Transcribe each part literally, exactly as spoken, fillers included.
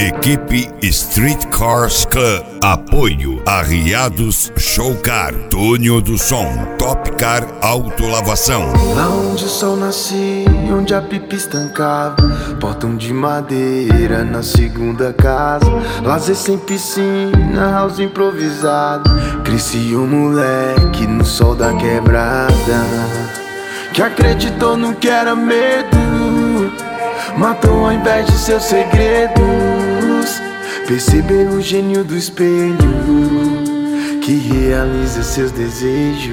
Equipe Street Cars Club. Apoio Arriados Show Car, Túnel do Som, Top Car Autolavação. Lá onde o sol nascia, onde a pipa estancava, portão de madeira na segunda casa, lazer sem piscina, house improvisado. Cresci um moleque no sol da quebrada, que acreditou no que era medo, matou ao invés de seus segredos. Perceber o gênio do espelho, que realiza seus desejos.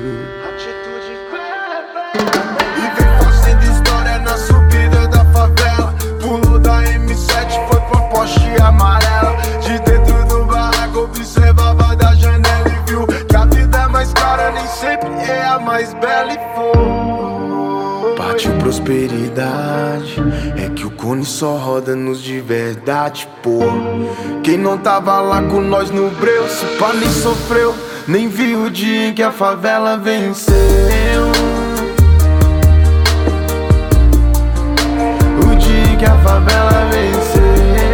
E vem fazendo história na subida da favela. Pulou da M sete, foi pra Porsche amarela. De dentro do barraco observava da janela e viu que a vida é mais cara, nem sempre é a mais bela. E foi partiu prosperidade, é que o cone só roda nos de verdade, pô. Quem não tava lá com nós no breu, se pá nem sofreu, nem viu o dia em que a favela venceu. O dia em que a favela venceu.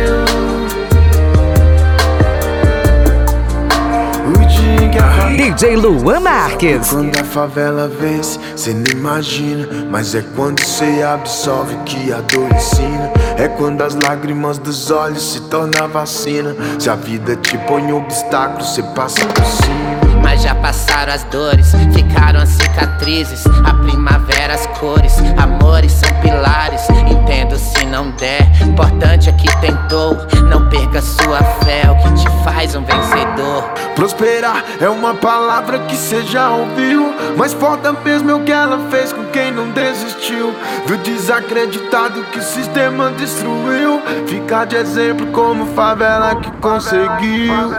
O dia em que a favela... D J Luan Marques. Quando a favela vence, cê nem imagina, mas é quando cê absorve que a dor ensina. É quando as lágrimas dos olhos se tornam vacina. Se a vida te põe obstáculo, cê passa por cima. Mas já passaram as dores, ficaram as cicatrizes, a primavera, as cores, amores são pilares. Entendo se não der, importante é que tentou. Não perca sua fé, é o que te faz um vencedor. Prosperar é uma palavra que cê já ouviu, mas foda mesmo é o que ela fez com quem não desistiu. Viu desacreditado que o sistema destruiu, ficar de exemplo como favela que conseguiu.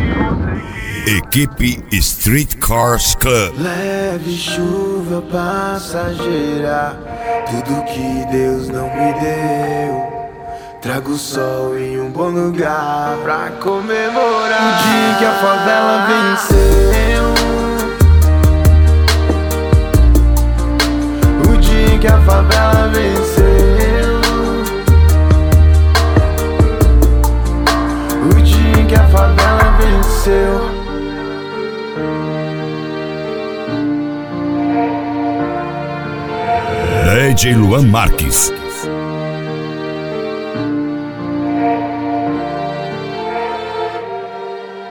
Equipe Street Cars Club. Leve chuva passageira, tudo que Deus não me deu. Trago sol em um bom lugar pra comemorar o dia que a favela venceu. O dia que a favela venceu. O dia que a favela venceu. D J Luan Marques.